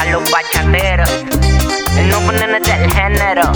los bachateros, el nuevo nene del género.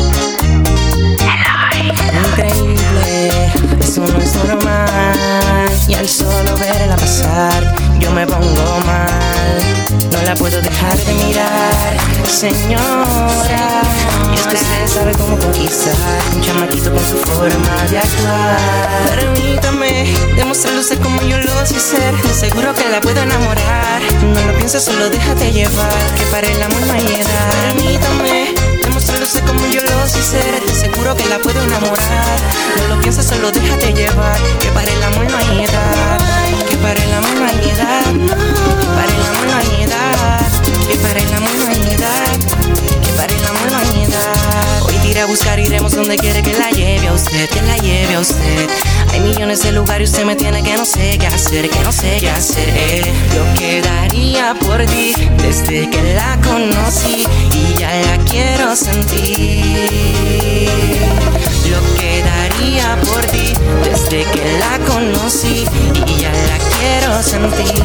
Increíble, eso no es normal. Y al solo verla pasar, yo me pongo mal. No la puedo dejar de mirar, señora. Y es que usted sabe cómo conquistar un chamaquito con su forma de actuar. Permítame demostrarle a usted como yo lo sé ser. Seguro que la puedo enamorar. No lo pienses, solo déjate llevar, que para el amor no hay edad. Permítame demostrarle a usted como yo lo sé ser. Seguro que la puedo enamorar. No lo pienses, solo déjate llevar, que para el amor no hay edad. Que para el amor no hay edad. Que para el amor no hay edad. Que para el amor no hay edad. Que para el amor no hay edad. Hoy te iré a buscar, iremos donde quiere que la lleve a usted, que la lleve a usted. Hay millones de lugares, usted me tiene que no sé qué hacer, que no sé qué hacer. Yo quedaría por ti desde que la conocí y ya la quiero sentir. Yo quedaría por ti desde que la conocí y ya la quiero sentir.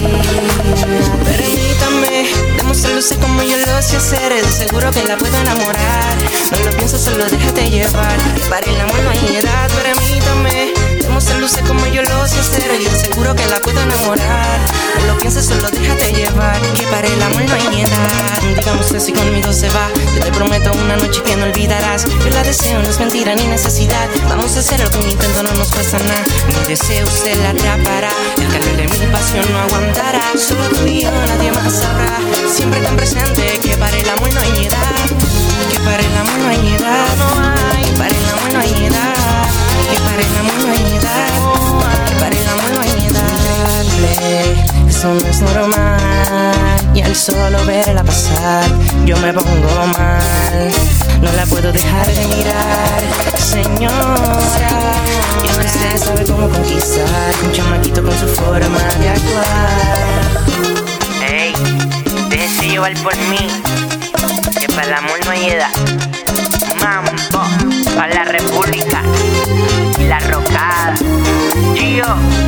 Permítame demostrarle a usted como yo lo sé hacer. Seguro que la puedo enamorar. No lo pienso, solo déjate llevar, que para el amor no hay edad. Permítame demostrarle a usted como yo lo sé hacer. Yo seguro que la puedo enamorar. No lo pienses, solo déjate llevar, que para el amor no hay edad. Dígame usted si conmigo se va. Yo te prometo una noche que no olvidarás. Yo la deseo, no es mentira ni necesidad. Vamos a hacerlo con un intento, no nos cuesta nada. Mi deseo usted la atrapará. El calor de mi pasión no aguantará. Solo tú y yo, nadie más sabrá. Siempre tan presente, que para el amor no hay edad. Que para el amor no hay edad. No hay. Que para el amor no hay edad. Que para el amor no hay edad. Que para el amor no hay edad. Eso no es normal. Y al solo verla pasar, yo me pongo mal. No la puedo dejar de mirar, señora. Y es que usted sabe cómo conquistar un chamaquito con su forma de actuar. Ey, déjese llevar por mí, que para el amor no hay edad. Mambo, para la república y la rocada. Gio,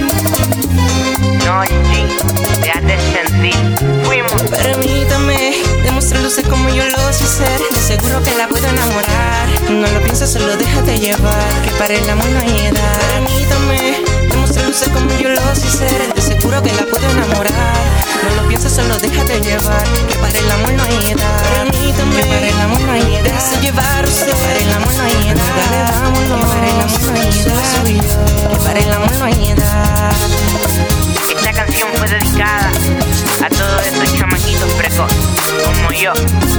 no, G, déjate sentir. Fuimos. Permítame demostrarle a usted como yo lo sé ser. De seguro que la puedo enamorar. No lo pienses, solo déjate llevar, que para el amor no hay edad. Permítame demostrarle a usted como yo lo sé ser. De seguro que la puedo enamorar. No lo pienses, solo déjate llevar, que para el amor no hay edad. Permítame, que para el amor no hay edad. Déjese llevar usted, que para el amor no hay edad. Dale, vámonos, que para el amor no hay edad. Que para el amor no hay edad. Esta canción fue dedicada a todos esos chamaquitos precoces como yo.